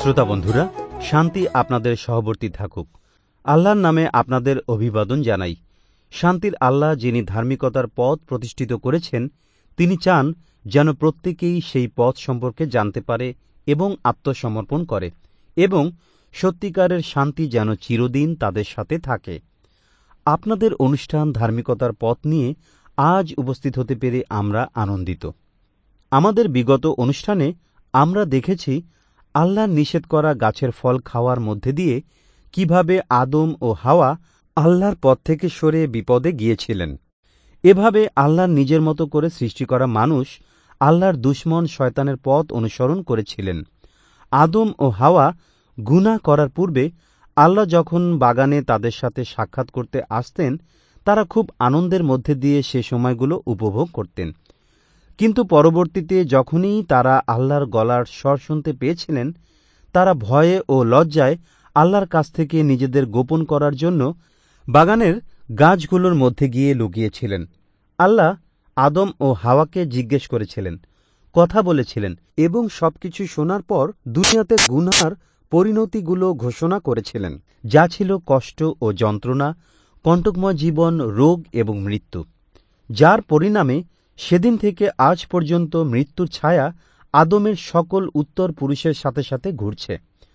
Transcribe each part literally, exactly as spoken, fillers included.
শ্রোতা বন্ধুরা, শান্তি আপনাদের সহবর্তী থাকুক। আল্লাহর নামে আপনাদের অভিবাদন জানাই। শান্তির আল্লাহ, যিনি ধার্মিকতার পথ প্রতিষ্ঠিত করেছেন, তিনি চান যেন প্রত্যেকেই সেই পথ সম্পর্কে জানতে পারে এবং আত্মসমর্পণ করে, এবং সত্যিকারের শান্তি যেন চিরদিন তাদের সাথে থাকে। আপনাদের অনুষ্ঠান ধার্মিকতার পথ নিয়ে আজ উপস্থিত হতে পেরে আমরা আনন্দিত। আমাদের বিগত অনুষ্ঠানে আমরা দেখেছি আল্লাহর নিষেধ করা গাছের ফল খাওয়ার মধ্যে দিয়ে কিভাবে আদম ও হাওয়া আল্লাহর পথ থেকে সরে বিপদে গিয়েছিলেন। এভাবে আল্লাহর নিজের মতো করে সৃষ্টি করা মানুষ আল্লাহর দুশমন শয়তানের পথ অনুসরণ করেছিলেন। আদম ও হাওয়া গুনাহ করার পূর্বে আল্লাহ যখন বাগানে তাদের সাথে সাক্ষাৎ করতে আসতেন, তারা খুব আনন্দের মধ্যে দিয়ে সে সময়গুলো উপভোগ করতেন। কিন্তু পরবর্তীতে যখনই তারা আল্লাহর গলার স্বর শুনতে পেয়েছিলেন, তারা ভয়ে ও লজ্জায় আল্লাহর কাছ থেকে নিজেদের গোপন করার জন্য বাগানের গাছগুলোর মধ্যে গিয়ে লুকিয়েছিলেন। আল্লাহ আদম ও হাওয়াকে জিজ্ঞেস করেছিলেন, কথা বলেছিলেন এবং সবকিছু শোনার পর দুনিয়াতে গুনার পরিণতিগুলো ঘোষণা করেছিলেন, যা ছিল কষ্ট ও যন্ত্রণা, কণ্টকময় জীবন, রোগ এবং মৃত্যু, যার পরিণামে সেদিন থেকে আজ পর্যন্ত মৃত্যুর ছায়া আদমের সকল উত্তর পুরুষের সাথে সাথে ঘুরছে।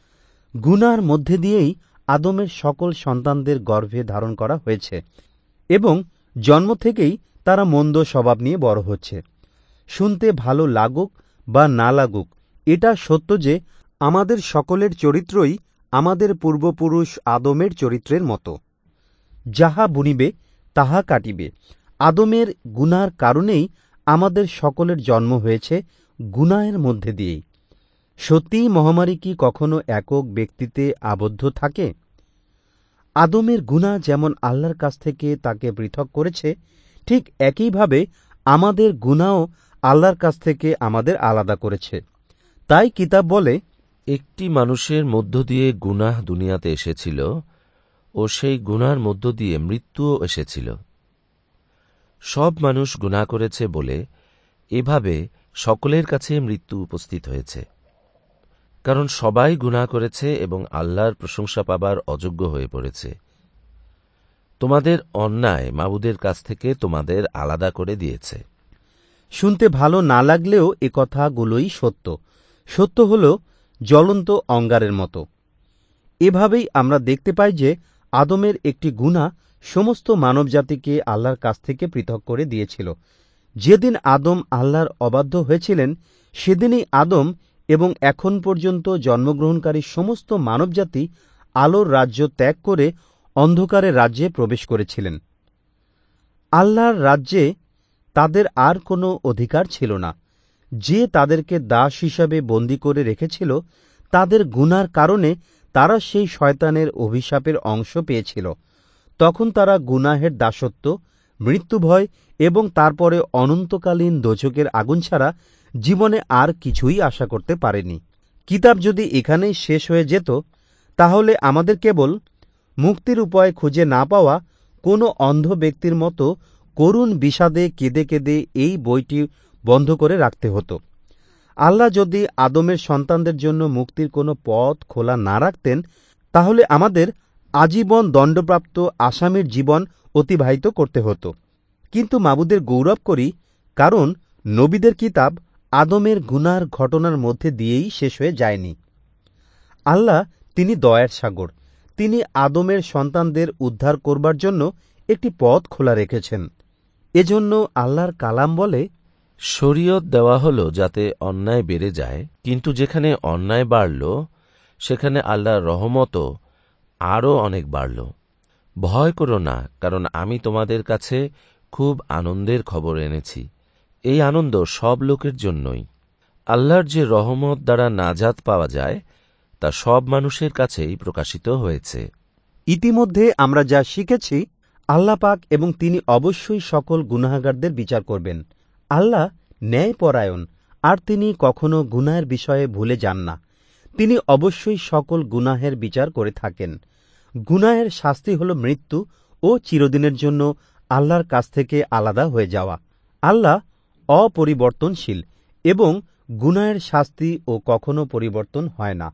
গুনার মধ্যে দিয়েই আদমের সকল সন্তানদের গর্ভে ধারণ করা হয়েছে এবং জন্ম থেকেই তারা মন্দ স্বভাব নিয়ে বড় হচ্ছে। শুনতে ভালো লাগুক বা না লাগুক, এটা সত্য যে আমাদের সকলের চরিত্রই আমাদের পূর্বপুরুষ আদমের চরিত্রের মতো। যাহা বুনিবে তাহা কাটিবে। আদমের গুনার কারণেই আমাদের সকলের জন্ম হয়েছে গুনাহের মধ্যে দিয়েই। সত্যিই মহামারী কি কখনো একক ব্যক্তিতে আবদ্ধ থাকে? আদমের গুনাহ যেমন আল্লাহর কাছ থেকে তাকে পৃথক করেছে, ঠিক একইভাবে আমাদের গুনাহও আল্লাহর কাছ থেকে আমাদের আলাদা করেছে। তাই কিতাব বলে, একটি মানুষের মধ্য দিয়ে গুনাহ দুনিয়াতে এসেছিল ও সেই গুনার মধ্য দিয়ে মৃত্যুও এসেছিল। সব মানুষ গুনাহ করেছে বলে এভাবে সকলের কাছে মৃত্যু উপস্থিত হয়েছে, কারণ সবাই গুনাহ করেছে এবং আল্লাহর প্রশংসা পাবার অযোগ্য হয়ে পড়েছে। তোমাদের অন্যায় মাবুদের কাছ থেকে তোমাদের আলাদা করে দিয়েছে। শুনতে ভালো না লাগলেও এ কথাগুলোই সত্য। সত্য হল জ্বলন্ত অঙ্গারের মতো। এভাবেই আমরা দেখতে পাই যে আদমের একটি গুনাহ সমস্ত মানবজাতিকে আল্লাহর কাছ থেকে পৃথক করে দিয়েছিল। যেদিন আদম আল্লাহর অবাধ্য হয়েছিলেন, সেদিনই আদম এবং এখন পর্যন্ত জন্মগ্রহণকারী সমস্ত মানবজাতি আলোর রাজ্য ত্যাগ করে অন্ধকারের রাজ্যে প্রবেশ করেছিলেন। আল্লাহর রাজ্যে তাদের আর কোনো অধিকার ছিল না। যে তাদেরকে দাস হিসাবে বন্দী করে রেখেছিল, তাদের গুনার কারণে তারা সেই শয়তানের অভিশাপের অংশ পেয়েছিল। তখন তারা গুনাহের দাসত্ব, মৃত্যুভয় এবং তারপরে অনন্তকালীন দোজখের আগুন ছাড়া জীবনে আর কিছুই আশা করতে পারেনি। কিতাব যদি এখানেই শেষ হয়ে যেত, তাহলে আমাদের কেবল মুক্তির উপায় খুঁজে না পাওয়া কোনো অন্ধ ব্যক্তির মতো করুণ বিষাদে কেঁদে কেঁদে এই বইটি বন্ধ করে রাখতে হতো। আল্লাহ যদি আদমের সন্তানদের জন্য মুক্তির কোনো পথ খোলা না রাখতেন, তাহলে আমাদের আজীবন দণ্ডপ্রাপ্ত আসামির জীবন অতিবাহিত করতে হতো। কিন্তু মাবুদের গৌরব করি, কারণ নবীদের কিতাব আদমের গুনার ঘটনার মধ্যে দিয়েই শেষ হয়ে যায়নি। আল্লাহ তিনি দয়ার সাগর। তিনি আদমের সন্তানদের উদ্ধার করবার জন্য একটি পথ খোলা রেখেছেন। এজন্য আল্লাহর কালাম বলে, শরীয়ত দেওয়া হল যাতে অন্যায় বেড়ে যায়, কিন্তু যেখানে অন্যায় বাড়ল সেখানে আল্লাহর রহমতও আরও অনেক বাড়ল। ভয় করো না, কারণ আমি তোমাদের কাছে খুব আনন্দের খবর এনেছি। এই আনন্দ সব লোকের জন্যই। আল্লাহর যে রহমত দ্বারা নাজাত পাওয়া যায়, তা সব মানুষের কাছেই প্রকাশিত হয়েছে। ইতিমধ্যে আমরা যা শিখেছি, আল্লাহ পাক এবং তিনি অবশ্যই সকল গুনাহগারদের বিচার করবেন। আল্লাহ ন্যায়পরায়ণ, আর তিনি কখনো গুনাহের বিষয়ে ভুলে যান না। তিনি অবশ্যই সকল গুনাহের বিচার করে থাকেন। গুনাহের শাস্তি হল মৃত্যু ও চিরদিনের জন্য আল্লাহর কাছ থেকে আলাদা হয়ে যাওয়া। আল্লাহ অপরিবর্তনশীল এবং গুনাহের শাস্তি ও কখনো পরিবর্তন হয় না।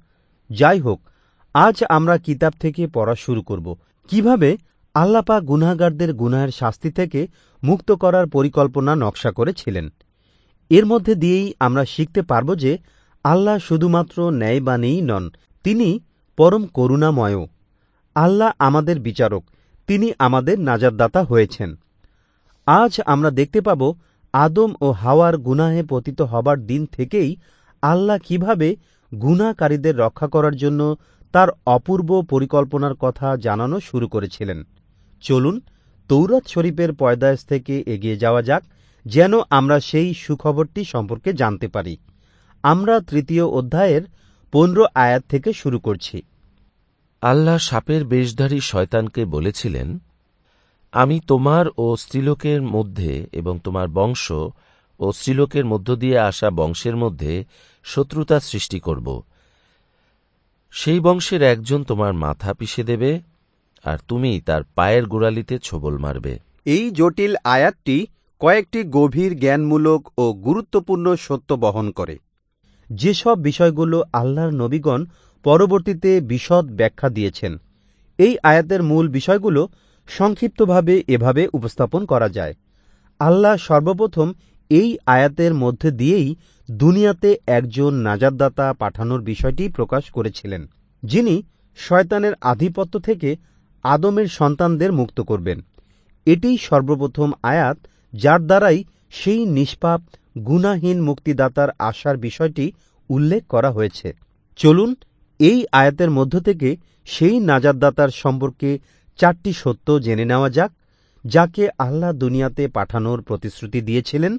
যাই হোক, আজ আমরা কিতাব থেকে পড়া শুরু করব কিভাবে আল্লাহ পাক গুনাহগারদের গুনাহের শাস্তি থেকে মুক্ত করার পরিকল্পনা নকশা করেছিলেন। এর মধ্যে দিয়েই আমরা শিখতে পারব যে আল্লাহ শুধুমাত্র ন্যায়বাণীই নন, তিনি পরম করুণাময়ও। আল্লাহ আমাদের বিচারক, তিনি আমাদের নাজাতদাতা হয়েছেন। আজ আমরা দেখতে পাব আদম ও হাওয়ার গুনাহে পতিত হবার দিন থেকেই আল্লাহ কিভাবে গুনাহকারীদের রক্ষা করার জন্য তার অপূর্ব পরিকল্পনার কথা জানানো শুরু করেছিলেন। চলুন তৌরাত শরীফের পয়দায়েশ থেকে এগিয়ে যাওয়া যাক, যেন আমরা সেই সুখবরটি সম্পর্কে জানতে পারি। আমরা তৃতীয় অধ্যায়ের পনেরো আয়াত থেকে শুরু করছি। আল্লাহ সাপের বেশধারী শয়তানকে বলেছিলেন, আমি তোমার ও স্ত্রীলোকের মধ্যে এবং তোমার বংশ ও স্ত্রীলোকের মধ্য দিয়ে আসা বংশের মধ্যে শত্রুতা সৃষ্টি করব। সেই বংশের একজন তোমার মাথা পিষে দেবে, আর তুমি তার পায়ের গোড়ালিতে ছোবল মারবে। এই জটিল আয়াতটি কয়েকটি গভীর জ্ঞানমূলক ও গুরুত্বপূর্ণ সত্য বহন করে, যেসব বিষয়গুলো আল্লাহর নবীগণ পরবর্তীতে বিশদ ব্যাখ্যা দিয়েছেন। এই আয়াতের মূল বিষয়গুলো সংক্ষিপ্তভাবে এভাবে উপস্থাপন করা যায়। আল্লাহ সর্বপ্রথম এই আয়াতের মধ্যে দিয়েই দুনিয়াতে একজন নাজাতদাতা পাঠানোর বিষয়টি প্রকাশ করেছিলেন, যিনি শয়তানের আধিপত্য থেকে আদমের সন্তানদের মুক্ত করবেন। এটিই সর্বপ্রথম আয়াত যার দ্বারাই সেই নিষ্পাপ গুনাহীন মুক্তিদাতার আসার বিষয়টি উল্লেখ করা হয়েছে। চলুন এই আয়াতের মধ্য থেকে সেই নাজাতদাতার সম্পর্কে চারটি সত্য জেনে নেওয়া যাক, যাকে আল্লাহ দুনিয়াতে পাঠানোর প্রতিশ্রুতি দিয়েছিলেন।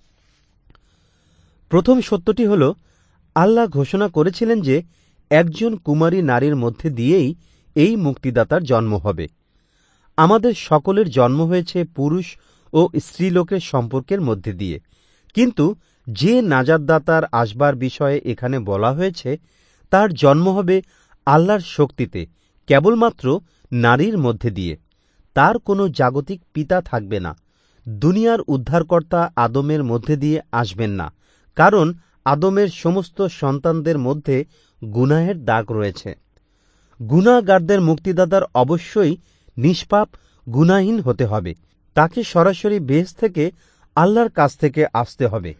প্রথম সত্যটি হল, আল্লাহ ঘোষণা করেছিলেন যে একজন কুমারী নারীর মধ্যে দিয়েই এই মুক্তিদাতার জন্ম হবে। আমাদের সকলের জন্ম হয়েছে পুরুষ ও স্ত্রীলোকের সম্পর্কের মধ্যে দিয়ে, কিন্তু যে নাজাতদাতার আসবার বিষয়ে এখানে বলা হয়েছে তার জন্ম হবে আল্লাহর শক্তিতে, কেবলমাত্র নারীর মধ্যে দিয়ে। তার কোনো জাগতিক পিতা থাকবে না। দুনিয়ার উদ্ধারকর্তা আদমের মধ্যে দিয়ে আসবেন না, কারণ আদমের সমস্ত সন্তানদের মধ্যে গুনাহের দাগ রয়েছে। গুনাহগারদের মুক্তিদাতার অবশ্যই নিষ্পাপ গুনাহীন হতে হবে। তাকে সরাসরি বেহেশত থেকে আল্লাহর কাছ থেকে আসতে হবে।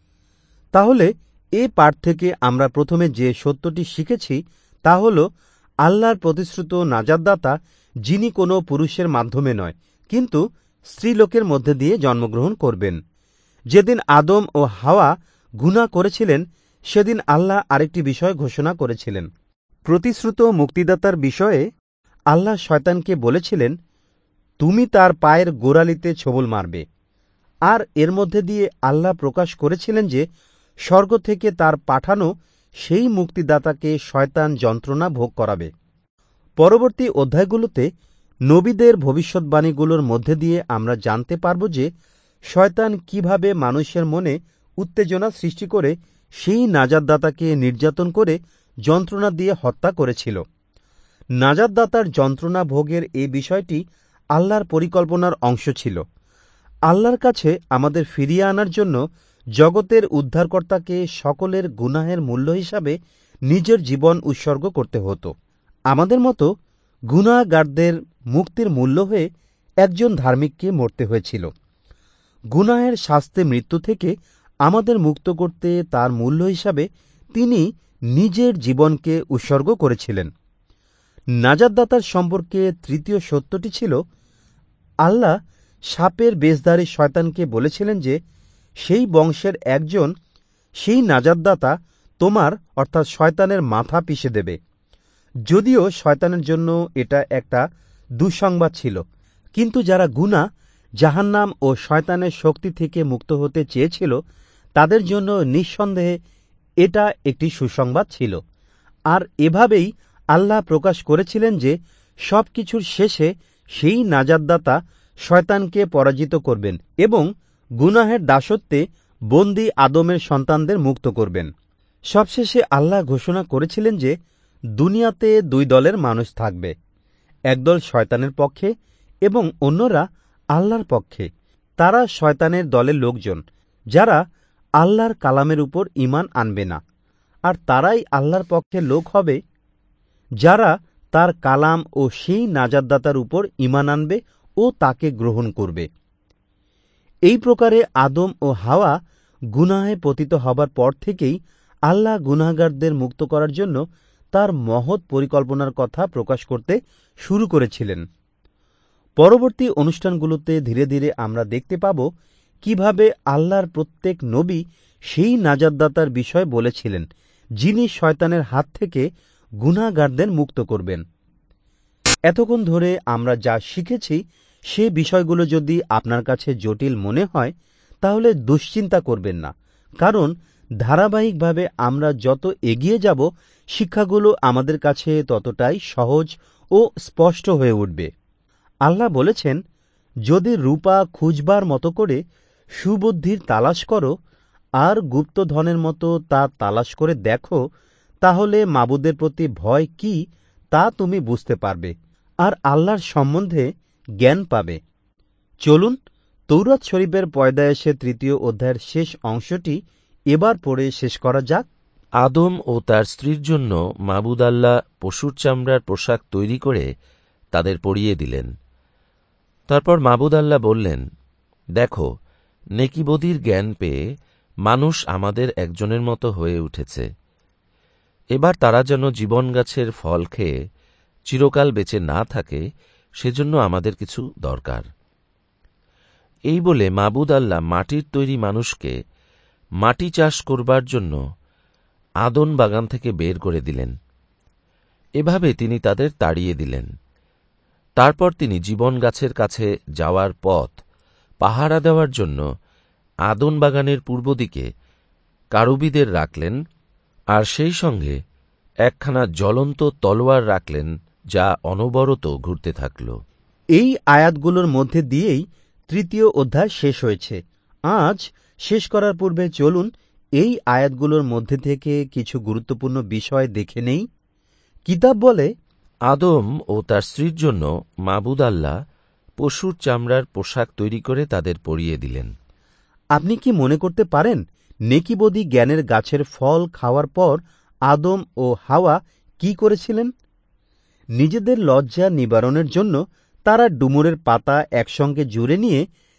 তাহলে এ পাঠ থেকে আমরা প্রথমে যে সত্যটি শিখেছি তা হল, আল্লাহর প্রতিশ্রুত নাজাতদাতা, যিনি কোনো পুরুষের মাধ্যমে নয়, কিন্তু স্ত্রীলোকের মধ্যে দিয়ে জন্মগ্রহণ করবেন। যেদিন আদম ও হাওয়া গুনাহ করেছিলেন, সেদিন আল্লাহ আরেকটি বিষয় ঘোষণা করেছিলেন। প্রতিশ্রুত মুক্তিদাতার বিষয়ে আল্লাহ শয়তানকে বলেছিলেন, তুমি তার পায়ের গোড়ালিতে ছোবল মারবে। আর এর মধ্যে দিয়ে আল্লাহ প্রকাশ করেছিলেন যে স্বর্গ থেকে তার পাঠানো সেই মুক্তিদাতাকে শয়তান যন্ত্রণা ভোগ করাবে। পরবর্তী অধ্যায়গুলোতে নবীদের ভবিষ্যৎবাণীগুলোর মধ্যে দিয়ে আমরা জানতে পারব যে শয়তান কিভাবে মানুষের মনে উত্তেজনা সৃষ্টি করে সেই নাজাতদাতাকে নির্যাতন করে যন্ত্রণা দিয়ে হত্যা করেছিল। নাজাতদাতার যন্ত্রণা ভোগের এই বিষয়টি আল্লাহর পরিকল্পনার অংশ ছিল। আল্লাহর কাছে আমাদের ফিরিয়ে আনার জন্য জগতের উদ্ধারকর্তাকে সকলের গুনাহের মূল্য হিসাবে নিজের জীবন উৎসর্গ করতে হতো। আমাদের মতো গুনাহগারদের মুক্তির মূল্য হয়ে একজন ধার্মিককে মরতে হয়েছিল। গুনাহের শাস্তি মৃত্যু থেকে আমাদের মুক্ত করতে তার মূল্য হিসাবে তিনি নিজের জীবনকে উৎসর্গ করেছিলেন। নাজাতদাতার সম্পর্কে তৃতীয় সত্যটি ছিল, আল্লাহ সাপের বেশধারী শয়তানকে বলেছিলেন যে সেই বংশের একজন, সেই নাজাতদাতা তোমার অর্থাৎ শয়তানের মাথা পিষে দেবে। যদিও শয়তানের জন্য এটা একটা দুঃসংবাদ ছিল, কিন্তু যারা গুনাহ, জাহান্নাম ও শয়তানের শক্তি থেকে মুক্ত হতে চেয়েছিল তাদের জন্য নিঃসন্দেহে এটা একটি সুসংবাদ ছিল। আর এভাবেই আল্লাহ প্রকাশ করেছিলেন যে সব কিছুর শেষে সেই নাজাতদাতা শয়তানকে পরাজিত করবেন এবং গুনাহের দাসত্বে বন্দী আদমের সন্তানদের মুক্ত করবেন। সবশেষে আল্লাহ ঘোষণা করেছিলেন যে দুনিয়াতে দুই দলের মানুষ থাকবে, একদল শয়তানের পক্ষে এবং অন্যরা আল্লাহর পক্ষে। তারা শয়তানের দলের লোকজন, যারা আল্লাহর কালামের উপর ঈমান আনবে না, আর তারাই আল্লাহর পক্ষে লোক হবে যারা তার কালাম ও সেই নাজাতদাতার উপর ঈমান আনবে ও তাকে গ্রহণ করবে। এই প্রকারে আদম ও হাওয়া গুনাহে পতিত হবার পর থেকেই আল্লাহ গুনাহগারদের মুক্ত করার জন্য তার মহৎ পরিকল্পনার কথা প্রকাশ করতে শুরু করেছিলেন। পরবর্তী অনুষ্ঠানগুলোতে ধীরে ধীরে আমরা দেখতে পাব কিভাবে আল্লাহর প্রত্যেক নবী সেই নাজাতদাতার বিষয় বলেছিলেন, যিনি শয়তানের হাত থেকে গুনাহগারদের মুক্ত করবেন। এতক্ষণ ধরে আমরা যা শিখেছি সে বিষয়গুলো যদি আপনার কাছে জটিল মনে হয় তাহলে দুশ্চিন্তা করবেন না, কারণ ধারাবাহিকভাবে আমরা যত এগিয়ে যাব শিক্ষাগুলো আমাদের কাছে ততটাই সহজ ও স্পষ্ট হয়ে উঠবে। আল্লাহ বলেছেন, যদি রূপা খুঁজবার মতো করে সুবুদ্ধির তালাশ করো আর গুপ্তধনের মতো তা তালাশ করে দেখো, তাহলে মাবুদের প্রতি ভয় কি তা তুমি বুঝতে পারবে আর আল্লাহর সম্বন্ধে জ্ঞান পাবে। চলুন তৌরাত শরীফের পয়দায়েশে তৃতীয় অধ্যায়ের শেষ অংশটি এবার পড়ে শেষ করা যাক। আদম ও তার স্ত্রীর জন্য মাবুদ আল্লাহ পশুর চামড়ার পোশাক তৈরি করে তাদের পরিয়ে দিলেন। তারপর মাবুদ আল্লাহ বললেন, দেখো, নেকিবদির জ্ঞান পেয়ে মানুষ আমাদের একজনের মতো হয়ে উঠেছে। এবার তারা যেন জীবন গাছের ফল খেয়ে চিরকাল বেঁচে না থাকে, সেজন্য আমাদের কিছু দরকার। এই বলে মাবুদ আল্লাহ মাটির তৈরি মানুষকে মাটি চাষ করবার জন্য আদন বাগান থেকে বের করে দিলেন। এভাবে তিনি তাদের তাড়িয়ে দিলেন। তারপর তিনি জীবন গাছের কাছে যাওয়ার পথ পাহারা দেওয়ার জন্য আদন বাগানের পূর্ব দিকে কারুবিদের রাখলেন, আর সেই সঙ্গে একখানা জ্বলন্ত তলোয়ার রাখলেন, যা অনবরত ঘুরতে থাকল। এই আয়াতগুলোর মধ্যে দিয়েই তৃতীয় অধ্যায় শেষ হয়েছে। আজ শেষ করার পূর্বে চলুন এই আয়াতগুলোর মধ্যে থেকে কিছু গুরুত্বপূর্ণ বিষয় দেখে নেই। কিতাব বলে, আদম ও তার স্ত্রীর জন্য মাবুদ আল্লাহ পশুর চামড়ার পোশাক তৈরি করে তাদের পরিয়ে দিলেন। আপনি কি মনে করতে পারেন নেকিবদি জ্ঞানের গাছের ফল খাওয়ার পর আদম ও হাওয়া কি করেছিলেন? নিজেদের লজ্জা নিবারণের জন্য তারা ডুমুরের পাতা একসঙ্গে জুড়ে নিয়ে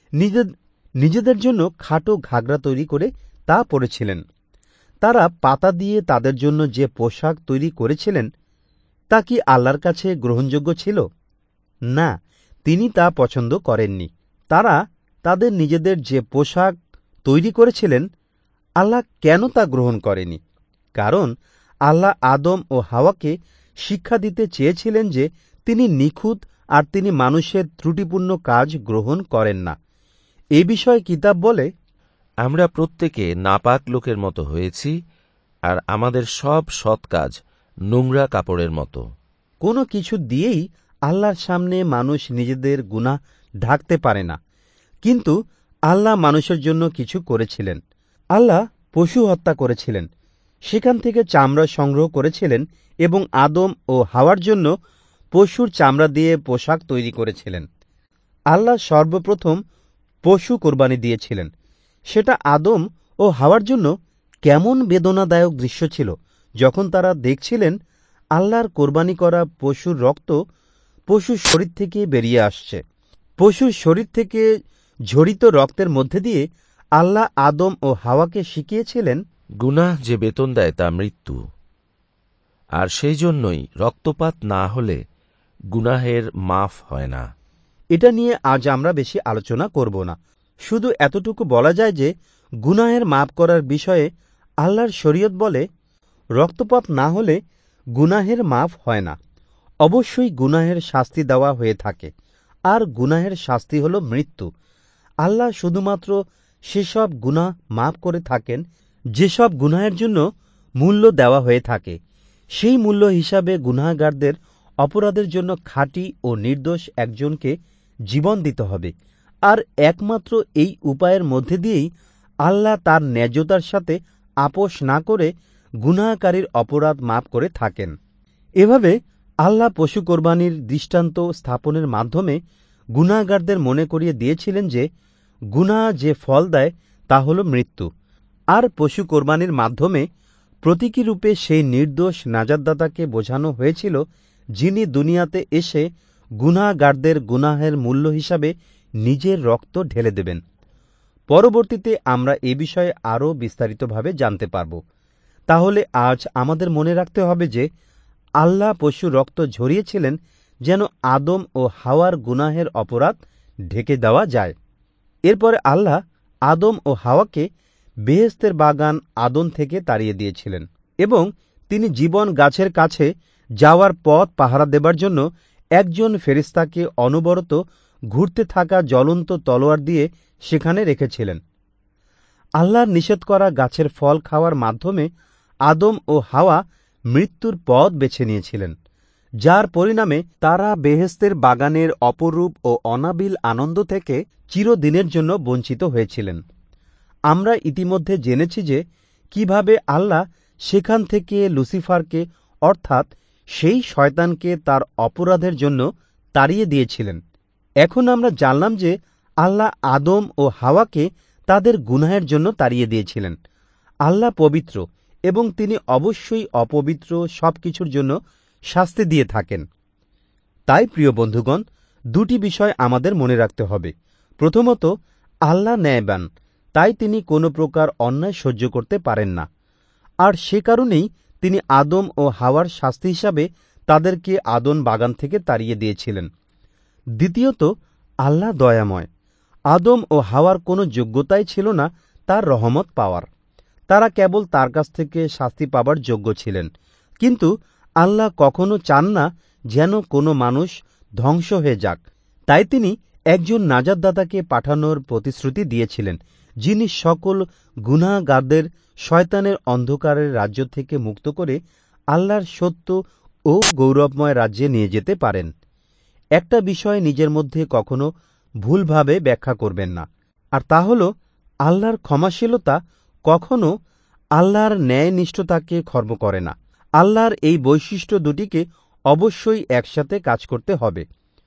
নিজেদের জন্য খাটো ঘাগরা তৈরি করে তা পরেছিলেন। তারা পাতা দিয়ে তাদের জন্য যে পোশাক তৈরি করেছিলেন তা কি আল্লাহর কাছে গ্রহণযোগ্য ছিল? না, তিনি তা পছন্দ করেননি। তারা তাদের নিজেদের যে পোশাক তৈরি করেছিলেন, আল্লাহ কেন তা গ্রহণ করেনি? কারণ আল্লাহ আদম ও হাওয়াকে শিক্ষা দিতে চেয়েছিলেন যে তিনি নিখুঁত আর তিনি মানুষের ত্রুটিপূর্ণ কাজ গ্রহণ করেন না। এ বিষয়ে কিতাব বলে, আমরা প্রত্যেকে নাপাক লোকের মতো হয়েছি, আর আমাদের সব সৎ কাজ নোংরা কাপড়ের মতো। কোনো কিছু দিয়েই আল্লাহর সামনে মানুষ নিজেদের গুনাহ ঢাকতে পারে না, কিন্তু আল্লাহ মানুষের জন্য কিছু করেছিলেন। আল্লাহ পশু হত্যা করেছিলেন, সেখান থেকে চামড়া সংগ্রহ করেছিলেন এবং আদম ও হাওয়ার জন্য পশুর চামড়া দিয়ে পোশাক তৈরি করেছিলেন। আল্লাহ সর্বপ্রথম পশু কোরবানি দিয়েছিলেন। সেটা আদম ও হাওয়ার জন্য কেমন বেদনাদায়ক দৃশ্য ছিল যখন তারা দেখছিলেন আল্লাহর কোরবানি করা পশুর রক্ত পশুর শরীর থেকে বেরিয়ে আসছে। পশুর শরীর থেকে ঝরিত রক্তের মধ্যে দিয়ে আল্লাহ আদম ও হাওয়াকে শিখিয়েছিলেন, গুনাহ যে বেতন দেয় তা মৃত্যু, আর সেই জন্যই রক্তপাত না হলে গুনাহের মাফ হয় না। এটা নিয়ে আজ আমরা বেশি আলোচনা করব না। শুধু এতটুকু বলা যায় যে গুনাহের মাফ করার বিষয়ে আল্লাহর শরীয়ত বলে, রক্তপাত না হলে গুনাহের মাফ হয় না। অবশ্যই গুনাহের শাস্তি দেওয়া হয়ে থাকে, আর গুনাহের শাস্তি হল মৃত্যু। আল্লাহ শুধুমাত্র সেসব গুনাহ মাফ করে থাকেন যেসব গুনাহের জন্য মূল্য দেওয়া হয়ে থাকে। সেই মূল্য হিসাবে গুনাহগারদের অপরাধের জন্য খাঁটি ও নির্দোষ একজনকে জীবন দিতে হবে, আর একমাত্র এই উপায়ের মধ্যে দিয়েই আল্লাহ তার ন্যায্যতার সাথে আপোষ না করে গুনাহকারীর অপরাধ মাফ করে থাকেন। এভাবে আল্লাহ পশু কোরবানির দৃষ্টান্ত স্থাপনের মাধ্যমে গুনাহগারদের মনে করিয়ে দিয়েছিলেন যে গুনাহ যে ফল দেয় তা হল মৃত্যু, আর পশু কোরবানির মাধ্যমে প্রতীকী রূপে সেই নির্দোষ নাজাতদাতাকে বোঝানো হয়েছিল, যিনি দুনিয়াতে এসে গুনাহগারদের গুনাহের মূল্য হিসাবে নিজের রক্ত ঢেলে দেবেন। পরবর্তীতে আমরা এ বিষয়ে আরও বিস্তারিতভাবে জানতে পারব। তাহলে আজ আমাদের মনে রাখতে হবে যে আল্লাহ পশু রক্ত ঝরিয়েছিলেন যেন আদম ও হাওয়ার গুনাহের অপরাধ ঢেকে দেওয়া যায়। এরপরে আল্লাহ আদম ও হাওয়াকে বেহেশতের বাগান আদন থেকে তাড়িয়ে দিয়েছিলেন এবং তিনি জীবন গাছের কাছে যাওয়ার পথ পাহারা দেবার জন্য একজন ফেরেশতাকে অনবরত ঘুরতে থাকা জ্বলন্ত তলোয়ার দিয়ে সেখানে রেখেছিলেন। আল্লাহর নিষেধ করা গাছের ফল খাওয়ার মাধ্যমে আদম ও হাওয়া মৃত্যুর পথ বেছে নিয়েছিলেন, যার পরিণামে তারা বেহেশতের বাগানের অপরূপ ও অনাবিল আনন্দ থেকে চিরদিনের জন্য বঞ্চিত হয়েছিলেন। আমরা ইতিমধ্যে জেনেছি যে কিভাবে আল্লাহ সেখান থেকে লুসিফারকে অর্থাৎ সেই শয়তানকে তার অপরাধের জন্য তাড়িয়ে দিয়েছিলেন। এখন আমরা জানলাম যে আল্লাহ আদম ও হাওয়াকে তাদের গুনাহের জন্য তাড়িয়ে দিয়েছিলেন। আল্লাহ পবিত্র এবং তিনি অবশ্যই অপবিত্র সবকিছুর জন্য শাস্তি দিয়ে থাকেন। তাই প্রিয় বন্ধুগণ, দুটি বিষয় আমাদের মনে রাখতে হবে। প্রথমত, আল্লাহ ন্যায়বান, তাই তিনি কোনো প্রকার অন্যায় সহ্য করতে পারেন না, আর সে কারণেই তিনি আদম ও হাওয়ার শাস্তি হিসাবে তাদেরকে আদন বাগান থেকে তাড়িয়ে দিয়েছিলেন। দ্বিতীয়ত, আল্লাহ দয়াময়। আদম ও হাওয়ার কোনো যোগ্যতাই ছিল না তার রহমত পাওয়ার। তারা কেবল তার কাছ থেকে শাস্তি পাবার যোগ্য ছিলেন, কিন্তু আল্লাহ কখনো চান না যেন কোনো মানুষ ধ্বংস হয়ে যাক। তাই তিনি একজন নাজাতদাতাকে পাঠানোর প্রতিশ্রুতি দিয়েছিলেন, যিনি সকল গুনাহগারদের শয়তানের অন্ধকারের রাজ্য থেকে মুক্ত করে আল্লাহর সত্য ও গৌরবময় রাজ্যে নিয়ে যেতে পারেন। একটা বিষয় নিজের মধ্যে কখনো ভুলভাবে ব্যাখ্যা করবেন না, আর তা হল আল্লাহর ক্ষমাশীলতা কখনো আল্লাহর ন্যায়নিষ্ঠতাকে খর্ব করে না। আল্লাহর এই বৈশিষ্ট্য দুটিকে অবশ্যই একসাথে কাজ করতে হবে।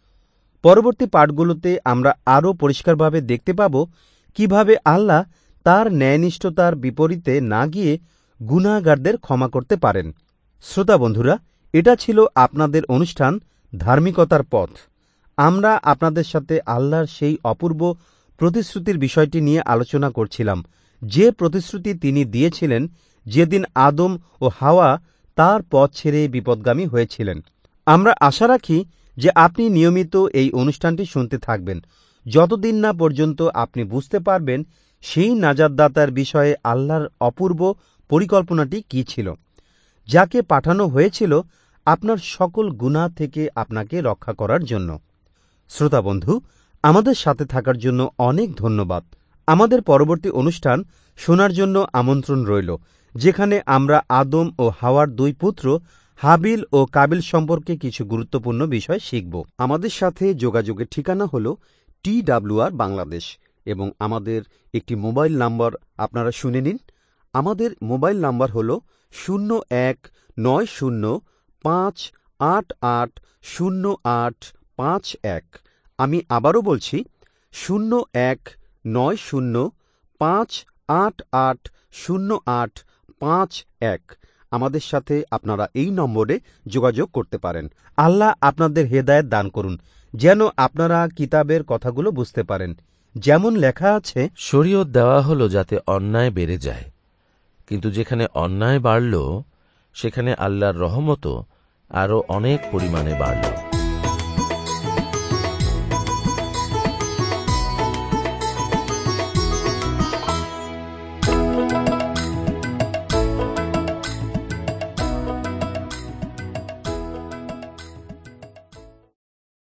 পরবর্তী পাঠগুলোতে আমরা আরও পরিষ্কারভাবে দেখতে পাব কিভাবে আল্লাহ তার ন্যায়নিষ্ঠতার বিপরীতে না গিয়ে গুনাহগারদের ক্ষমা করতে পারেন। শ্রোতা বন্ধুরা, এটা ছিল আপনাদের অনুষ্ঠান ধার্মিকতার পথ। আমরা আপনাদের সাথে আল্লাহর সেই অপূর্ব প্রতিশ্রুতির বিষয়টি নিয়ে আলোচনা করছিলাম, যে প্রতিশ্রুতি তিনি দিয়েছিলেন যেদিন আদম ও হাওয়া তার পথ ছেড়ে বিপদগামী হয়েছিলেন। আমরা আশা রাখি যে আপনি নিয়মিত এই অনুষ্ঠানটি শুনতে থাকবেন, যতদিন না পর্যন্ত আপনি বুঝতে পারবেন সেই নাজাতদাতার বিষয়ে আল্লাহর অপূর্ব পরিকল্পনাটি কী ছিল, যাকে পাঠানো হয়েছিল আপনার সকল গুনাহ থেকে আপনাকে রক্ষা করার জন্য। শ্রোতা বন্ধু, আমাদের সাথে থাকার জন্য অনেক ধন্যবাদ। আমাদের পরবর্তী অনুষ্ঠান শোনার জন্য আমন্ত্রণ রইল, যেখানে আমরা আদম ও হাওয়ার দুই পুত্র হাবিল ও কাবিল সম্পর্কে কিছু গুরুত্বপূর্ণ বিষয় শিখব। আমাদের সাথে যোগাযোগের ঠিকানা হল টি ডাব্লিউ আর বাংলাদেশ এবং আমাদের একটি মোবাইল নাম্বার আপনারা শুনে নিন। আমাদের মোবাইল নাম্বার হল শূন্য এক নয় শূন্য পাঁচ আট আট শূন্য আট পাঁচ এক। আমি আবারও বলছি, শূন্য এক নয় শূন্য পাঁচ আট আট শূন্য আট পাঁচ এক। আমাদের সাথে আপনারা এই নম্বরে যোগাযোগ করতে পারেন। আল্লাহ আপনাদের হেদায়েত দান করুন, যেন আপনারা কিতাবের কথাগুলো বুঝতে পারেন। যেমন লেখা আছে, শরীয়ত দেওয়া হল যাতে অন্যায় বেড়ে যায়, কিন্তু যেখানে অন্যায় বাড়ল সেখানে আল্লাহর রহমতও আরও অনেক পরিমাণে বাড়ল।